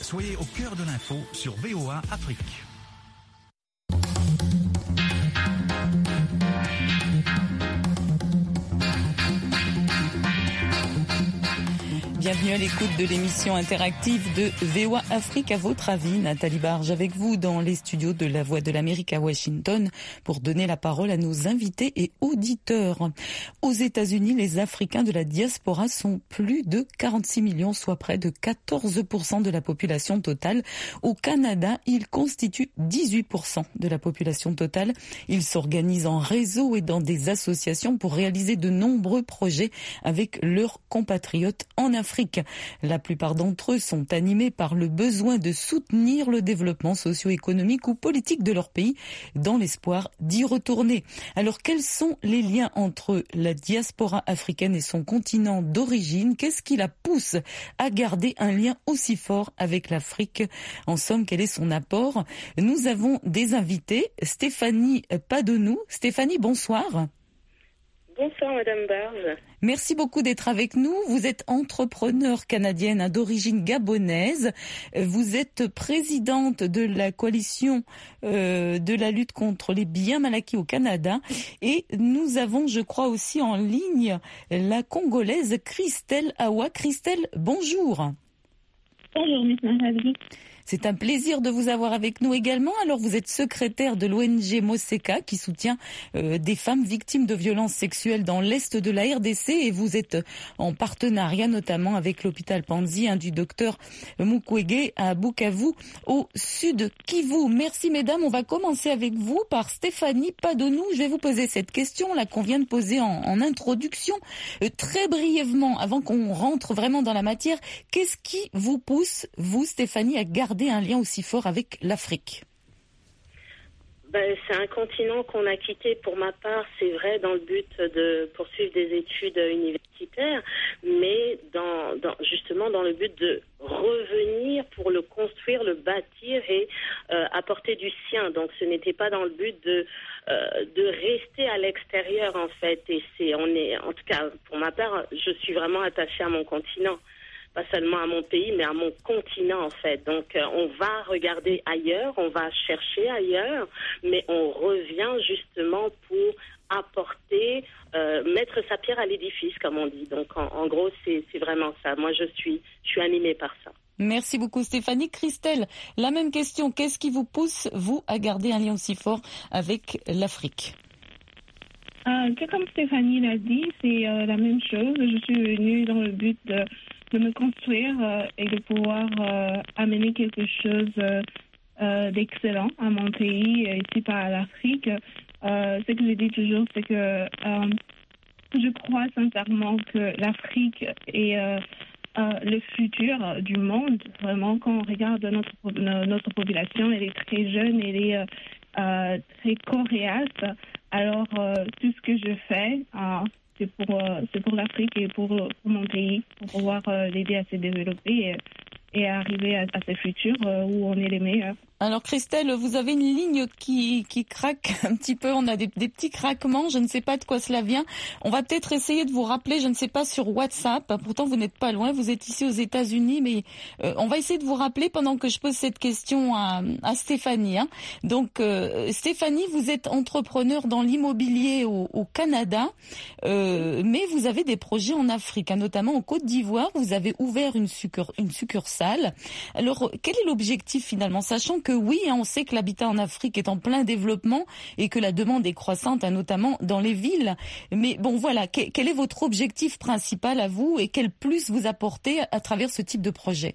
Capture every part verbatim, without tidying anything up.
Soyez au cœur de l'info sur V O A Afrique. Bienvenue à l'écoute de l'émission interactive de V O A Afrique. À votre avis, Nathalie Barge avec vous dans les studios de La Voix de l'Amérique à Washington pour donner la parole à nos invités et auditeurs. Aux États-Unis, les Africains de la diaspora sont plus de quarante-six millions, soit près de quatorze pour cent de la population totale. Au Canada, ils constituent dix-huit pour cent de la population totale. Ils s'organisent en réseau et dans des associations pour réaliser de nombreux projets avec leurs compatriotes en Afrique. La plupart d'entre eux sont animés par le besoin de soutenir le développement socio-économique ou politique de leur pays dans l'espoir d'y retourner. Alors quels sont les liens entre la diaspora africaine et son continent d'origine? Qu'est-ce qui la pousse à garder un lien aussi fort avec l'Afrique? En somme, quel est son apport? Nous avons des invités. Stéphanie Padonou. Stéphanie, bonsoir. Bonsoir Madame Barge. Merci beaucoup d'être avec nous. Vous êtes entrepreneure canadienne d'origine gabonaise. Vous êtes présidente de la coalition euh, de la lutte contre les biens mal acquis au Canada. Et nous avons, je crois, aussi en ligne la Congolaise Christelle Awa. Christelle, bonjour. Bonjour Miss Nathalie. C'est un plaisir de vous avoir avec nous également. Alors, vous êtes secrétaire de l'O N G Moseka qui soutient euh, des femmes victimes de violences sexuelles dans l'est de la R D C et vous êtes en partenariat notamment avec l'hôpital Panzi hein, du docteur Mukwege à Bukavu au sud Kivu. Merci mesdames. On va commencer avec vous par Stéphanie Padonou. Je vais vous poser cette question là qu'on vient de poser en, en introduction. Euh, très brièvement, avant qu'on rentre vraiment dans la matière, qu'est-ce qui vous pousse, vous Stéphanie, à garder un lien aussi fort avec l'Afrique? Ben, c'est un continent qu'on a quitté pour ma part, c'est vrai, dans le but de poursuivre des études universitaires, mais dans, dans, justement dans le but de revenir pour le construire, le bâtir et euh, apporter du sien. Donc ce n'était pas dans le but de, euh, de rester à l'extérieur en fait. Et c'est, on est, en tout cas pour ma part, je suis vraiment attachée à mon continent. Pas seulement à mon pays, mais à mon continent, en fait. Donc, euh, on va regarder ailleurs, on va chercher ailleurs, mais on revient justement pour apporter, euh, mettre sa pierre à l'édifice, comme on dit. Donc, en, en gros, c'est, c'est vraiment ça. Moi, je suis, je suis animée par ça. Merci beaucoup, Stéphanie. Christelle, la même question. Qu'est-ce qui vous pousse, vous, à garder un lien aussi fort avec l'Afrique? Euh, que comme Stéphanie l'a dit, c'est euh, la même chose. Je suis venue dans le but de de me construire euh, et de pouvoir euh, amener quelque chose euh, euh, d'excellent à mon pays, ici par l'Afrique. Euh, ce que je dis toujours, c'est que euh, je crois sincèrement que l'Afrique est euh, euh, le futur du monde. Vraiment, quand on regarde notre, notre population, elle est très jeune, elle est euh, euh, très coréaste. Alors, euh, tout ce que je fais... Euh, C'est pour, euh, c'est pour l'Afrique et pour, pour mon pays, pour pouvoir euh, l'aider à se développer et, et à arriver à, à ce futur euh, où on est les meilleurs. Alors Christelle, vous avez une ligne qui, qui craque un petit peu, on a des, des petits craquements, je ne sais pas de quoi cela vient. On va peut-être essayer de vous rappeler, je ne sais pas, sur WhatsApp, pourtant vous n'êtes pas loin, vous êtes ici aux États-Unis, mais euh, on va essayer de vous rappeler pendant que je pose cette question à, à Stéphanie. Hein. Donc euh, Stéphanie, vous êtes entrepreneur dans l'immobilier au, au Canada, euh, mais vous avez des projets en Afrique, hein, notamment en Côte d'Ivoire, vous avez ouvert une, succur- une succursale. Alors quel est l'objectif finalement, sachant que oui, on sait que l'habitat en Afrique est en plein développement et que la demande est croissante, notamment dans les villes. Mais bon, voilà, quel est votre objectif principal à vous et quel plus vous apportez à travers ce type de projet?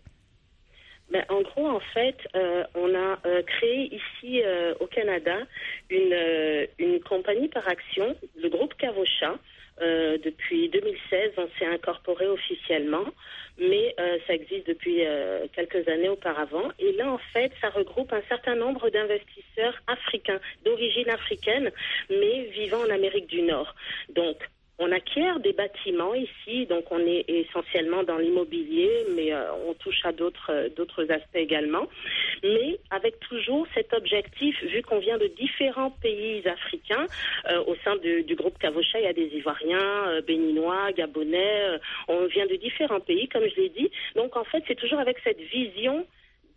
Ben, en gros, en fait, euh, on a euh, créé ici euh, au Canada une, euh, une compagnie par action, le groupe Cavocha. Euh, depuis deux mille seize, on s'est incorporé officiellement, mais euh, ça existe depuis euh, quelques années auparavant. Et là, en fait, ça regroupe un certain nombre d'investisseurs africains, d'origine africaine, mais vivant en Amérique du Nord. Donc, on acquiert des bâtiments ici, donc on est essentiellement dans l'immobilier, mais euh, on touche à d'autres euh, d'autres aspects également. Mais avec toujours cet objectif, vu qu'on vient de différents pays africains, euh, au sein du, du groupe Cavocha, il y a des Ivoiriens, euh, Béninois, Gabonais, euh, on vient de différents pays, comme je l'ai dit. Donc en fait, c'est toujours avec cette vision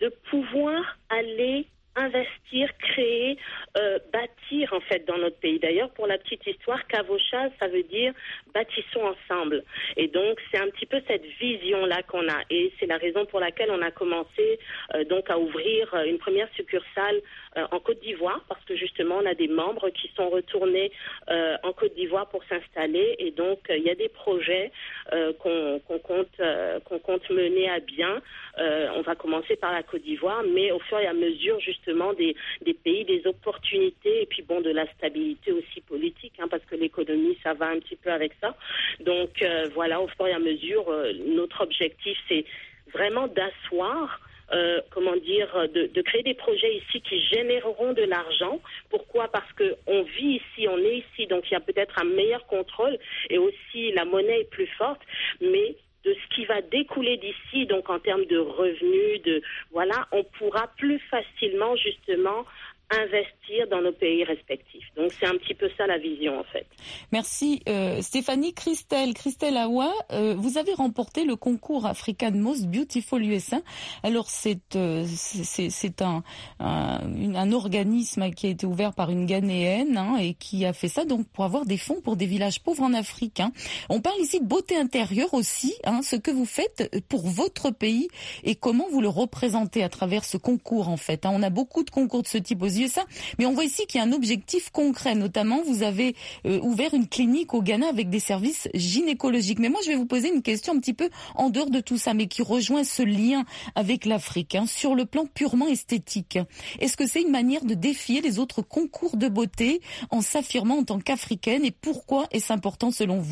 pouvoir aller investir, créer, euh, bâtir en fait dans notre pays. D'ailleurs, pour la petite histoire, Kavocha, ça veut dire bâtissons ensemble. Et donc, c'est un petit peu cette vision-là qu'on a. Et c'est la raison pour laquelle on a commencé euh, donc à ouvrir euh, une première succursale euh, en Côte d'Ivoire, parce que justement, on a des membres qui sont retournés euh, en Côte d'Ivoire pour s'installer. Et donc, il euh, y a des projets euh, qu'on, qu'on compte euh, qu'on compte mener à bien. Euh, on va commencer par la Côte d'Ivoire, mais au fur et à mesure, justement, des, des pays, des opportunités, et puis bon, de la stabilité aussi politique, hein, parce que l'économie, ça va un petit peu avec ça. Donc euh, voilà, au fur et à mesure, euh, notre objectif, c'est vraiment d'asseoir, euh, comment dire, de, de créer des projets ici qui généreront de l'argent. Pourquoi ? Parce qu'on vit ici, on est ici, donc il y a peut-être un meilleur contrôle, et aussi la monnaie est plus forte, mais de ce qui va découler d'ici, donc en termes de revenus, de voilà, on pourra plus facilement justement investir dans nos pays respectifs. Donc c'est un petit peu ça la vision en fait. Merci euh, Stéphanie. Christelle, Christelle Awa, euh, vous avez remporté le concours African Most Beautiful U S A. Alors c'est euh, c'est, c'est un, un un organisme qui a été ouvert par une Ghanéenne hein, et qui a fait ça donc pour avoir des fonds pour des villages pauvres en Afrique. Hein. On parle ici de beauté intérieure aussi, hein, ce que vous faites pour votre pays et comment vous le représentez à travers ce concours en fait. Hein. On a beaucoup de concours de ce type aux U S A, mais on voit ici qu'il y a un objectif concret. Notamment, vous avez euh, ouvert une clinique au Ghana avec des services gynécologiques. Mais moi, je vais vous poser une question un petit peu en dehors de tout ça, mais qui rejoint ce lien avec l'Afrique, hein, sur le plan purement esthétique. Est-ce que c'est une manière de défier les autres concours de beauté en s'affirmant en tant qu'africaine, et pourquoi est-ce important selon vous ?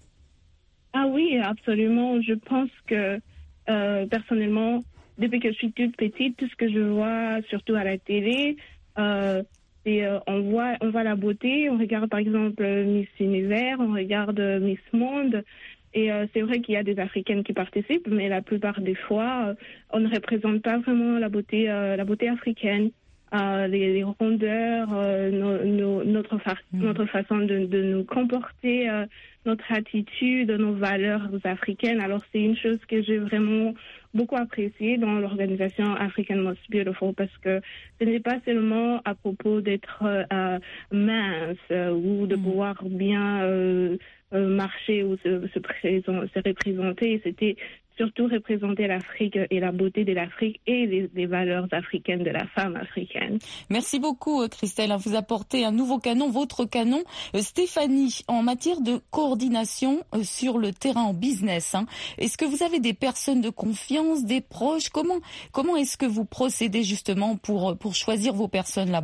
Ah oui, absolument. Je pense que euh, personnellement, depuis que je suis toute petite, tout ce que je vois, surtout à la télé, euh, c'est, euh, on voit, on voit la beauté. On regarde par exemple Miss Univers, on regarde Miss Monde. Et euh, c'est vrai qu'il y a des Africaines qui participent, mais la plupart des fois, euh, on ne représente pas vraiment la beauté, euh, la beauté africaine. Euh, les, les rondeurs, euh, no, no, notre, fa- mmh. notre façon de, de nous comporter, euh, notre attitude, nos valeurs africaines. Alors c'est une chose que j'ai vraiment beaucoup appréciée dans l'organisation African Most Beautiful, parce que ce n'est pas seulement à propos d'être euh, mince euh, ou de mmh. pouvoir bien euh, euh, marcher ou se, se, présent, se représenter. C'était surtout représenter l'Afrique et la beauté de l'Afrique et les, les valeurs africaines de la femme africaine. Merci beaucoup Christelle. Vous apportez un nouveau canon, votre canon. Stéphanie, en matière de coordination sur le terrain en business, hein, est-ce que vous avez des personnes de confiance, des proches ? Comment, comment est-ce que vous procédez justement pour, pour choisir vos personnes là-bas ?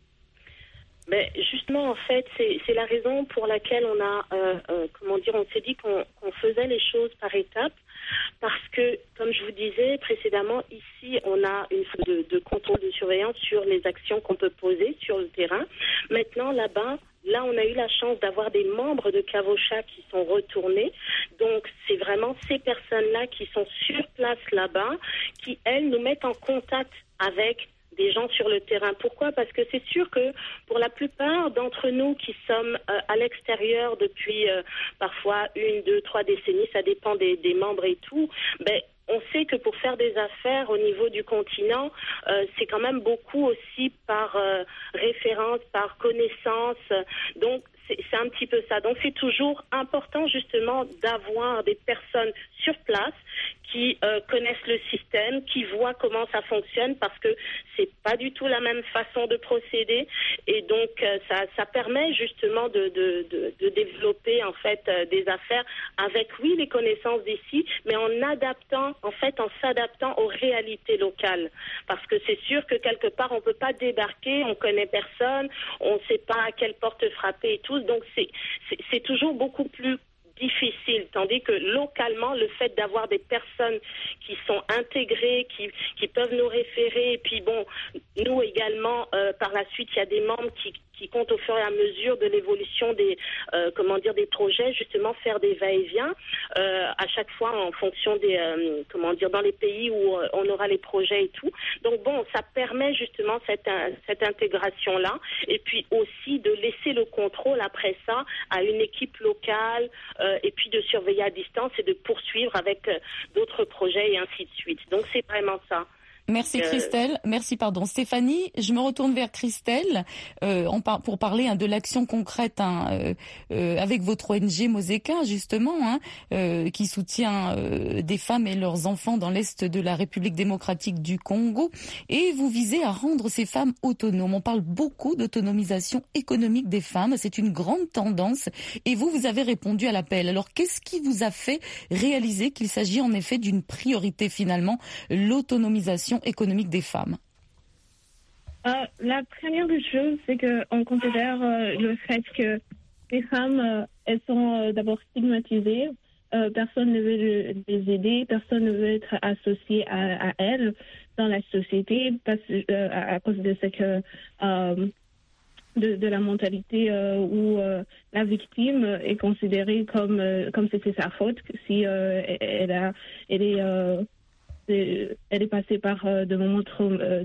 Mais justement, en fait, c'est, c'est la raison pour laquelle on a, euh, euh, comment dire, on s'est dit qu'on, qu'on faisait les choses par étapes. Parce que, comme je vous disais précédemment, ici, on a une forme de, de contrôle, de surveillance sur les actions qu'on peut poser sur le terrain. Maintenant, là-bas, là, on a eu la chance d'avoir des membres de Kavocha qui sont retournés. Donc, c'est vraiment ces personnes-là qui sont sur place là-bas, qui, elles, nous mettent en contact avec des gens sur le terrain. Pourquoi ? Parce que c'est sûr que pour la plupart d'entre nous qui sommes euh, à l'extérieur depuis euh, parfois une, deux, trois décennies, ça dépend des, des membres et tout, ben, on sait que pour faire des affaires au niveau du continent, euh, c'est quand même beaucoup aussi par euh, référence, par connaissance. Donc, c'est, c'est un petit peu ça. Donc, c'est toujours important justement d'avoir des personnes sur place qui euh, connaissent le système, qui voient comment ça fonctionne, parce que c'est pas du tout la même façon de procéder. Et donc, euh, ça, ça permet justement de, de, de, de développer en fait euh, des affaires avec, oui, les connaissances d'ici, mais en adaptant, en fait, en s'adaptant aux réalités locales. Parce que c'est sûr que quelque part, on peut pas débarquer, on connaît personne, on sait pas à quelle porte frapper et tout. Donc, c'est, c'est, c'est toujours beaucoup plus difficile, tandis que localement, le fait d'avoir des personnes qui sont intégrées, qui, qui peuvent nous référer, et puis bon, nous également, euh, par la suite, il y a des membres qui, qui comptent au fur et à mesure de l'évolution des, euh, comment dire, des projets, justement faire des va-et-vient, euh, à chaque fois en fonction des, euh, comment dire, dans les pays où euh, on aura les projets et tout. Donc bon, ça permet justement cette, cette intégration-là, et puis aussi de laisser le contrôle après ça à une équipe locale, euh, et puis de surveiller à distance et de poursuivre avec euh, d'autres projets et ainsi de suite. Donc c'est vraiment ça. Merci euh, Christelle, merci pardon Stéphanie. Je me retourne vers Christelle euh, on par, pour parler hein, de l'action concrète hein, euh, euh, avec votre O N G Moseka justement, hein, euh, qui soutient euh, des femmes et leurs enfants dans l'est de la République démocratique du Congo. Et vous visez à rendre ces femmes autonomes. On parle beaucoup d'autonomisation économique des femmes, c'est une grande tendance. Et vous, vous avez répondu à l'appel. Alors qu'est-ce qui vous a fait réaliser qu'il s'agit en effet d'une priorité finalement, l'autonomisation économique des femmes? Euh, la première des choses, c'est qu'on considère euh, le fait que les femmes, euh, elles sont euh, d'abord stigmatisées. Euh, personne ne veut les aider, personne ne veut être associé à, à elles dans la société parce, euh, à, à cause de ce que euh, de, de la mentalité euh, où euh, la victime est considérée comme euh, comme si c'était sa faute si euh, elle a elle est euh, elle est passée par euh, de moments trop, euh,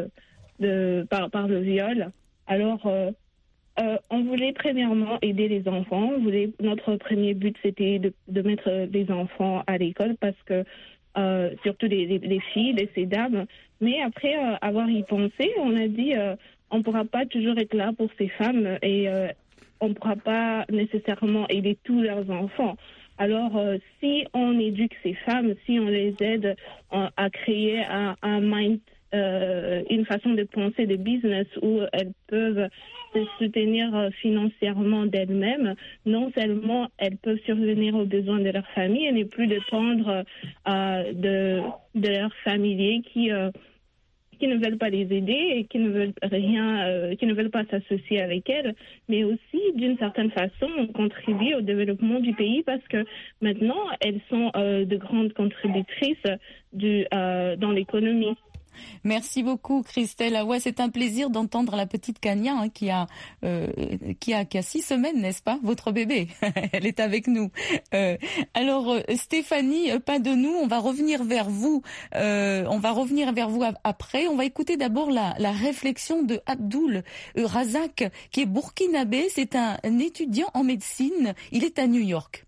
de, par, par le viol. Alors, euh, euh, on voulait premièrement aider les enfants. On voulait, notre premier but, c'était de, de mettre les enfants à l'école parce que, euh, surtout les, les, les filles, les ces dames. Mais après euh, avoir y pensé, on a dit euh, on ne pourra pas toujours être là pour ces femmes et euh, on ne pourra pas nécessairement aider tous leurs enfants. Alors, euh, si on éduque ces femmes, si on les aide euh, à créer un, un mind, euh, une façon de penser de business où elles peuvent se soutenir euh, financièrement d'elles-mêmes, non seulement elles peuvent survenir aux besoins de leur famille et ne plus dépendre euh, de, de leurs familiers qui... Euh, qui ne veulent pas les aider et qui ne veulent rien, euh, qui ne veulent pas s'associer avec elles, mais aussi d'une certaine façon on contribue au développement du pays parce que maintenant elles sont euh, de grandes contributrices du, euh, dans l'économie. Merci beaucoup Christelle. Ah ouais, c'est un plaisir d'entendre la petite Kania hein, qui a euh, qui a qui a six semaines, n'est-ce pas, votre bébé. Elle est avec nous. Euh, alors Stéphanie, pas de nous, on va revenir vers vous. Euh, on va revenir vers vous après. On va écouter d'abord la, la réflexion de Abdoul Razak, qui est burkinabé. C'est un, un étudiant en médecine. Il est à New York.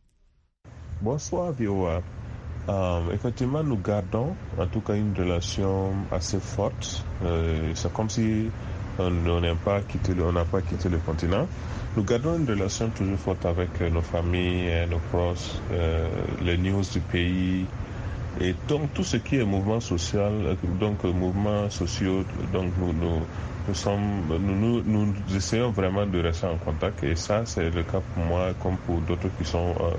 Bonsoir V O A. Euh, effectivement, nous gardons en tout cas une relation assez forte. Euh, c'est comme si on n'a pas quitté le, on n'a pas quitté le continent. Nous gardons une relation toujours forte avec euh, nos familles, euh, nos proches, euh, les news du pays et donc tout ce qui est mouvement social, donc euh, mouvements sociaux. Donc nous, nous, nous sommes, nous, nous, nous essayons vraiment de rester en contact et ça c'est le cas pour moi comme pour d'autres qui sont euh,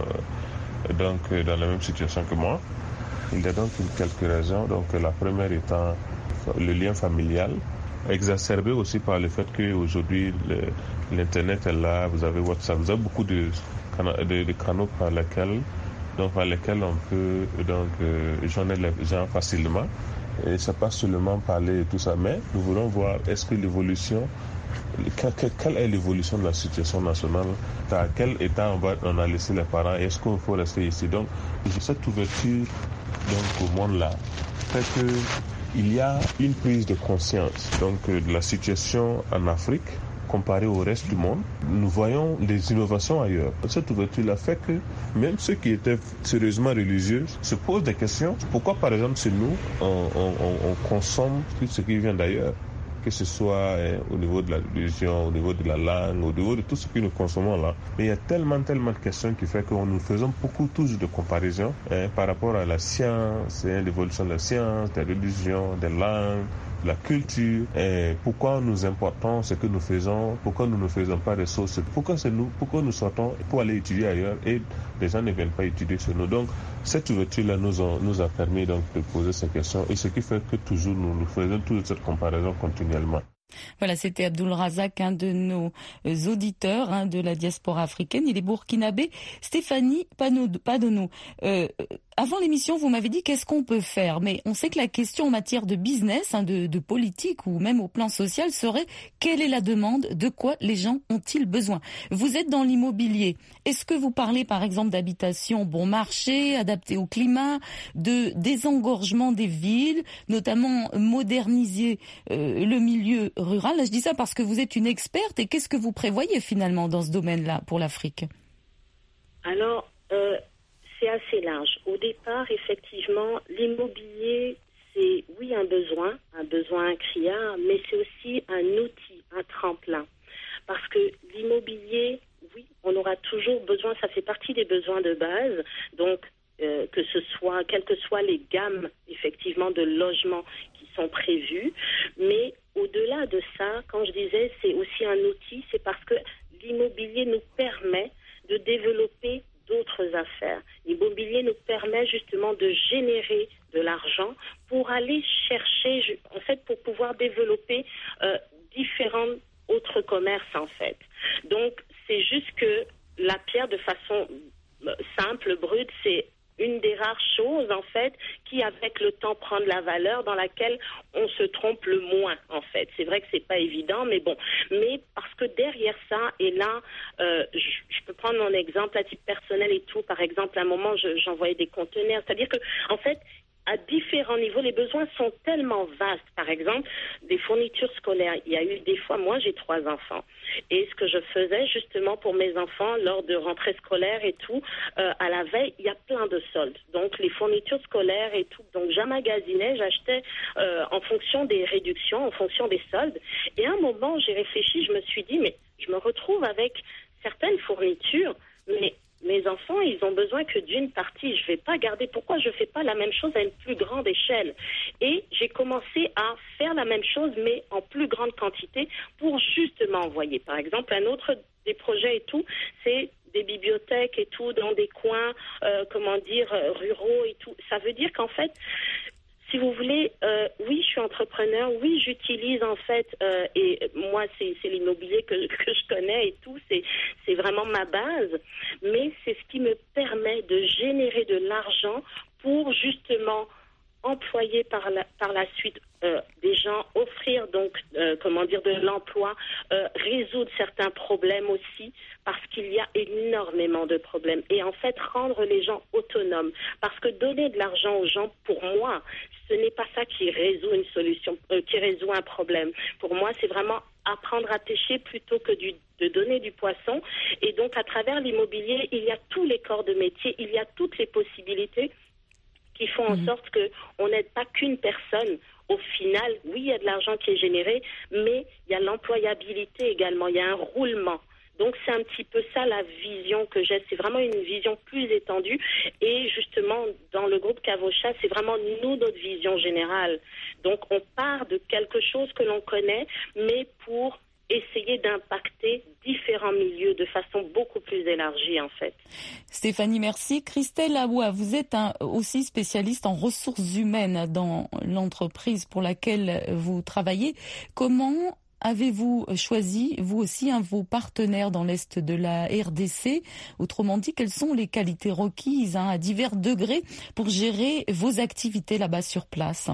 donc dans la même situation que moi. Il y a donc quelques raisons. Donc la première étant le lien familial, exacerbé aussi par le fait qu'aujourd'hui l'internet est là, vous avez WhatsApp, vous avez beaucoup de, de, de canaux par lesquels, donc par lesquels on peut donc euh, joindre les gens facilement. Et ça passe seulement parler et tout ça, mais nous voulons voir est-ce que l'évolution, quelle est l'évolution de la situation nationale, à quel état on, va, on a laissé les parents, est-ce qu'il faut rester ici. Donc cette ouverture donc, au monde-là fait qu'il y a une prise de conscience donc, de la situation en Afrique comparée au reste du monde. Nous voyons des innovations ailleurs. Cette ouverture-là fait que même ceux qui étaient sérieusement religieux se posent des questions. Pourquoi, par exemple, chez nous, on, on, on consomme tout ce qui vient d'ailleurs, que ce soit eh, au niveau de la religion, au niveau de la langue, au niveau de tout ce que nous consommons là. Mais il y a tellement, tellement de questions qui fait que nous faisons beaucoup toujours de comparaisons eh, par rapport à la science, eh, l'évolution de la science, des religions, des langues, la culture, et pourquoi nous importons ce que nous faisons, pourquoi nous ne faisons pas des choses, pourquoi c'est nous, pourquoi nous sortons pour aller étudier ailleurs et les gens ne viennent pas étudier chez nous. Donc cette ouverture-là nous a, nous a permis donc de poser ces questions et ce qui fait que toujours nous, nous faisons toute cette comparaison continuellement. Voilà, c'était Abdoul Razak, un de nos auditeurs hein, de la diaspora africaine. Il est burkinabé. Stéphanie Padonou, euh, avant l'émission, vous m'avez dit qu'est-ce qu'on peut faire, mais on sait que la question en matière de business, hein, de, de politique ou même au plan social serait quelle est la demande, de quoi les gens ont-ils besoin. Vous êtes dans l'immobilier. Est-ce que vous parlez par exemple d'habitation bon marché, adaptée au climat, de désengorgement des villes, notamment moderniser euh, le milieu rural? Là, je dis ça parce que vous êtes une experte et qu'est-ce que vous prévoyez finalement dans ce domaine-là pour l'Afrique? Alors, euh, c'est assez large. Au départ, effectivement, l'immobilier, c'est, oui, un besoin, un besoin criard, mais c'est aussi un outil, un tremplin. Parce que l'immobilier, oui, on aura toujours besoin, ça fait partie des besoins de base, donc euh, que ce soit, quelles que soient les gammes, effectivement, de logements qui sont prévus, mais au-delà de ça, quand je disais c'est aussi un outil, c'est parce que l'immobilier nous permet de développer d'autres affaires. L'immobilier nous permet justement de générer de l'argent pour aller chercher, en fait, pour pouvoir développer euh, différents autres commerces, en fait. Donc, c'est juste que la pierre, de façon simple, brute, c'est une des rares choses, en fait, qui, avec le temps, prend de la valeur, dans laquelle on se trompe le moins, en fait. C'est vrai que c'est pas évident, mais bon. Mais parce que derrière ça, et là, euh, je, je peux prendre mon exemple à titre personnel et tout. Par exemple, à un moment, je, j'envoyais des conteneurs. C'est-à-dire que, en fait, à différents niveaux, les besoins sont tellement vastes. Par exemple, des fournitures scolaires. Il y a eu des fois, moi j'ai trois enfants. Et ce que je faisais justement pour mes enfants lors de rentrée scolaire et tout, euh, à la veille, il y a plein de soldes. Donc les fournitures scolaires et tout. Donc j'emmagasinais, j'achetais euh, en fonction des réductions, en fonction des soldes. Et à un moment, j'ai réfléchi, je me suis dit, mais je me retrouve avec certaines fournitures, mais mes enfants, ils ont besoin que d'une partie. Je ne vais pas garder. Pourquoi je ne fais pas la même chose à une plus grande échelle? Et j'ai commencé à faire la même chose, mais en plus grande quantité, pour justement envoyer. Par exemple, un autre des projets et tout, c'est des bibliothèques et tout, dans des coins, euh, comment dire, euh, ruraux et tout. Ça veut dire qu'en fait, si vous voulez, euh, oui, je suis entrepreneur, oui, j'utilise en fait, euh, et moi, c'est, c'est l'immobilier que, que je connais et tout, c'est, c'est vraiment ma base, mais c'est ce qui me permet de générer de l'argent pour justement employer par la, par la suite euh, des gens, offrir donc, euh, comment dire, de l'emploi, euh, résoudre certains problèmes aussi, parce qu'il y a énormément de problèmes. Et en fait, rendre les gens autonomes. Parce que donner de l'argent aux gens, pour moi, ce n'est pas ça qui résout une solution, euh, qui résout un problème. Pour moi, c'est vraiment apprendre à pêcher plutôt que du, de donner du poisson. Et donc, à travers l'immobilier, il y a tous les corps de métier, il y a toutes les possibilités qui font en sorte qu'on n'aide pas qu'une personne. Au final, oui, il y a de l'argent qui est généré, mais il y a l'employabilité également, il y a un roulement. Donc, c'est un petit peu ça la vision que j'ai. C'est vraiment une vision plus étendue. Et justement, dans le groupe Cavocha, c'est vraiment nous, notre vision générale. Donc, on part de quelque chose que l'on connaît, mais pour essayer d'impacter différents milieux de façon beaucoup plus élargie, en fait. Stéphanie, merci. Christelle Aoua, vous êtes un, aussi spécialiste en ressources humaines dans l'entreprise pour laquelle vous travaillez. Comment avez-vous choisi, vous aussi, hein, vos partenaires dans l'Est de la R D C? Autrement dit, quelles sont les qualités requises hein, à divers degrés pour gérer vos activités là-bas sur place?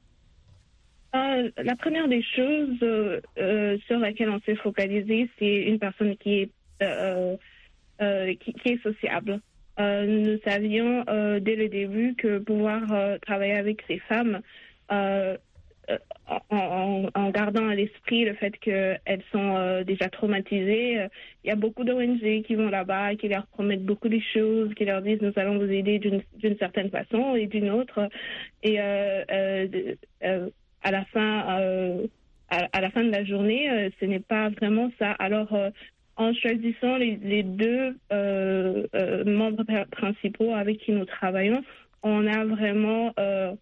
Euh, la première des choses euh, euh, sur laquelle on s'est focalisé, c'est une personne qui est, euh, euh, qui, qui est sociable. Euh, nous savions euh, dès le début que pouvoir euh, travailler avec ces femmes, euh, en, en, en gardant à l'esprit le fait qu'elles sont euh, déjà traumatisées, euh, il y a beaucoup d'O N G qui vont là-bas, qui leur promettent beaucoup de choses, qui leur disent nous allons vous aider d'une, d'une certaine façon et d'une autre. Et euh, euh, euh, à la fin, euh, à, à la fin de la journée, euh, ce n'est pas vraiment ça. Alors, euh, en choisissant les, les deux euh, euh, membres principaux avec qui nous travaillons, on a vraiment, euh,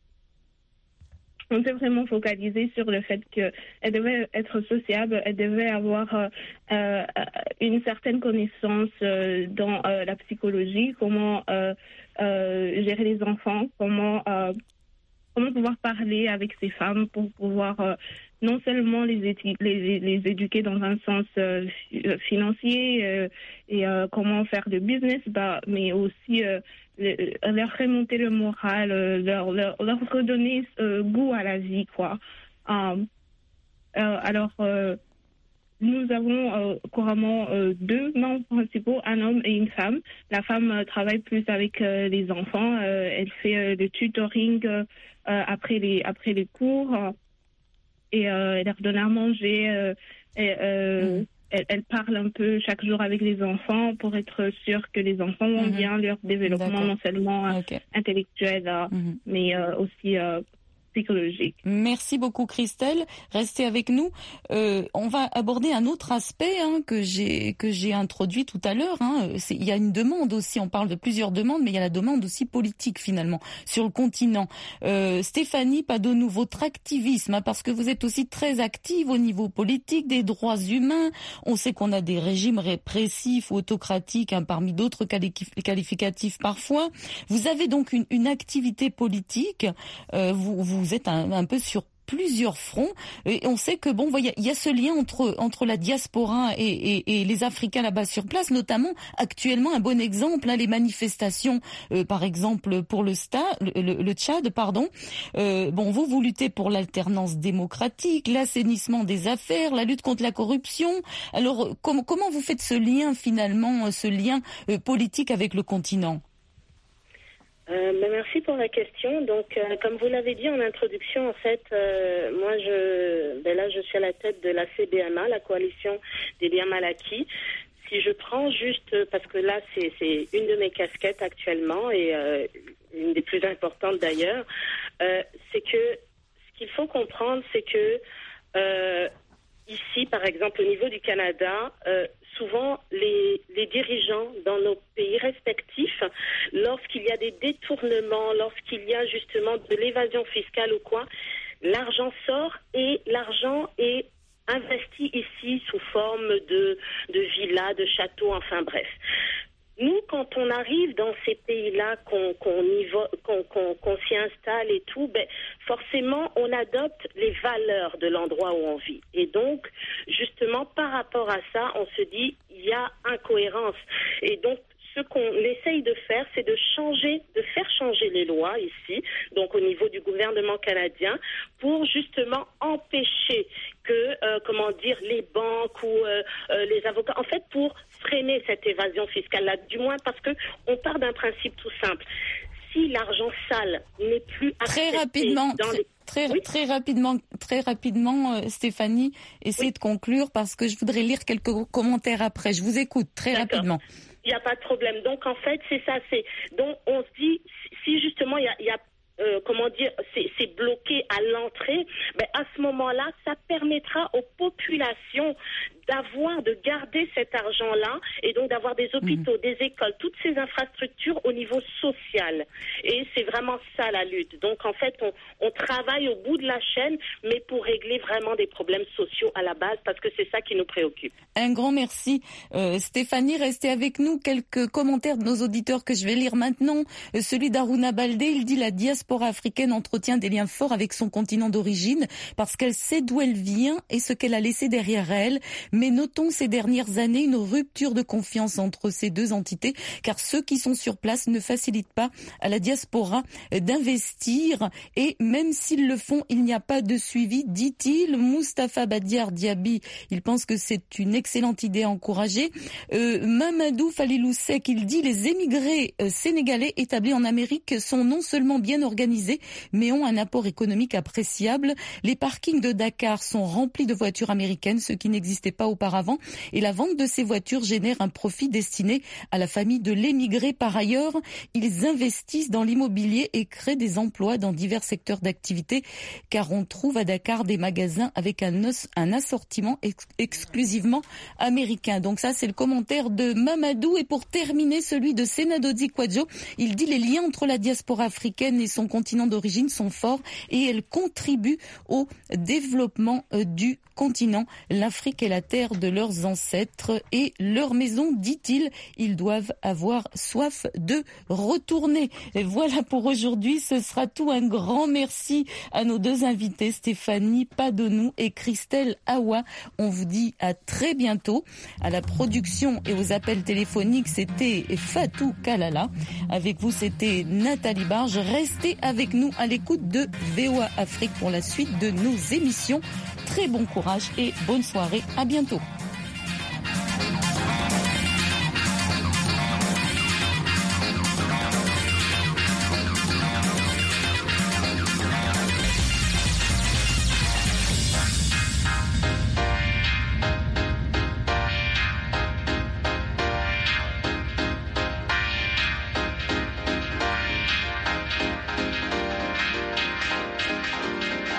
on s'est vraiment focalisé sur le fait qu'elle devait être sociable, elle devait avoir euh, euh, une certaine connaissance euh, dans euh, la psychologie, comment euh, euh, gérer les enfants, comment euh, Comment pouvoir parler avec ces femmes pour pouvoir euh, non seulement les, éti- les, les éduquer dans un sens euh, financier euh, et euh, comment faire de business, bah, mais aussi euh, le, leur remonter le moral, euh, leur, leur, leur redonner euh, goût à la vie, quoi. Euh, euh, alors, euh, nous avons euh, couramment euh, deux membres principaux, un homme et une femme. La femme euh, travaille plus avec euh, les enfants. Euh, elle fait euh, le tutoring euh, après les après les cours euh, et euh, elle leur donne à manger. Euh, et, euh, mmh. elle, elle parle un peu chaque jour avec les enfants pour être sûre que les enfants vont mmh. bien, leur développement D'accord. non seulement okay. intellectuel, euh, mmh. mais euh, aussi euh, psychologique. Merci beaucoup Christelle, restez avec nous. Euh, on va aborder un autre aspect hein, que j'ai que j'ai introduit tout à l'heure. Hein. C'est, il y a une demande aussi, on parle de plusieurs demandes, mais il y a la demande aussi politique finalement sur le continent. Euh, Stéphanie Padonou, votre activisme, hein, parce que vous êtes aussi très active au niveau politique des droits humains. On sait qu'on a des régimes répressifs ou autocratiques hein, parmi d'autres qualificatifs parfois. Vous avez donc une, une activité politique. Euh, vous, vous Vous êtes un, un peu sur plusieurs fronts et on sait que bon, il y, y a ce lien entre entre la diaspora et, et, et les Africains là-bas sur place, notamment actuellement un bon exemple, hein, les manifestations, euh, par exemple pour le, sta, le, le, le Tchad, pardon. Euh, bon, vous vous luttez pour l'alternance démocratique, l'assainissement des affaires, la lutte contre la corruption. Alors com- comment vous faites ce lien finalement, ce lien euh, politique avec le continent? Euh, ben merci pour la question. Donc, euh, comme vous l'avez dit en introduction, en fait, euh, moi, je, ben là, je suis à la tête de la C B M A, la coalition des biens mal acquis. Si je prends juste, parce que là, c'est, c'est une de mes casquettes actuellement et euh, une des plus importantes d'ailleurs, euh, c'est que ce qu'il faut comprendre, c'est que euh, ici, par exemple, au niveau du Canada, euh, souvent les, les dirigeants dans nos pays respectifs, lorsqu'il y a des détournements, lorsqu'il y a justement de l'évasion fiscale ou quoi, l'argent sort et l'argent est investi ici sous forme de, de villas, de châteaux, enfin bref. Nous, quand on arrive dans ces pays-là, qu'on, qu'on, y va, qu'on, qu'on, qu'on s'y installe et tout, ben, forcément, on adopte les valeurs de l'endroit où on vit. Et donc, justement, par rapport à ça, on se dit, il y a incohérence. Et donc, ce qu'on essaye de faire, c'est de changer, de faire changer les lois ici, donc au niveau du gouvernement canadien, pour justement empêcher que, euh, comment dire, les banques ou euh, euh, les avocats, en fait, pour freiner cette évasion fiscale-là, du moins parce que on part d'un principe tout simple. Si l'argent sale n'est plus très rapidement, dans les... très, oui très rapidement, très rapidement, euh, Stéphanie, essayez oui. de conclure parce que je voudrais lire quelques commentaires après. Je vous écoute très D'accord. rapidement. Il n'y a pas de problème. Donc en fait, c'est ça. C'est donc on se dit si justement il y a, il y a euh, comment dire, c'est, c'est bloqué à l'entrée. Ben à ce moment-là, ça permettra aux populations d'avoir, de garder cet argent-là et donc d'avoir des hôpitaux, mmh. des écoles, toutes ces infrastructures au niveau social. Et c'est vraiment ça la lutte. Donc en fait, on, on travaille au bout de la chaîne, mais pour régler vraiment des problèmes sociaux à la base, parce que c'est ça qui nous préoccupe. Un grand merci. Euh, Stéphanie, restez avec nous. Quelques commentaires de nos auditeurs que je vais lire maintenant. Euh, celui d'Aruna Baldé, il dit « La diaspora africaine entretient des liens forts avec son continent d'origine parce qu'elle sait d'où elle vient et ce qu'elle a laissé derrière elle. Mais notons ces dernières années une rupture de confiance entre ces deux entités, car ceux qui sont sur place ne facilitent pas à la diaspora d'investir. Et même s'ils le font, il n'y a pas de suivi, dit-il. Moustapha Badiar Diaby, il pense que c'est une excellente idée à encourager. Euh, Mamadou Falilou Sek, il dit « Les émigrés euh, sénégalais établis en Amérique sont non seulement bien organisés, mais ont un apport économique appréciable. Les parkings de Dakar sont remplis de voitures américaines, ce qui n'existait pas auparavant, et la vente de ces voitures génère un profit destiné à la famille de l'émigré. Par ailleurs, ils investissent dans l'immobilier et créent des emplois dans divers secteurs d'activité, car on trouve à Dakar des magasins avec un, os, un assortiment ex- exclusivement américain. » Donc ça, c'est le commentaire de Mamadou. Et pour terminer, celui de Senadodi Kwadjo, il dit « Les liens entre la diaspora africaine et son continent d'origine sont forts et elle contribue au développement euh, du continent. L'Afrique est la terre de leurs ancêtres et leur maison, dit-il. Ils doivent avoir soif de retourner. » Et voilà pour aujourd'hui. Ce sera tout. Un grand merci à nos deux invités, Stéphanie Padonou et Christelle Awa. On vous dit à très bientôt. À la production et aux appels téléphoniques, c'était Fatou Kalala. Avec vous, c'était Nathalie Barge. Restez avec nous à l'écoute de V O A Afrique pour la suite de nos émissions. Très bon courage et bonne soirée. À bientôt.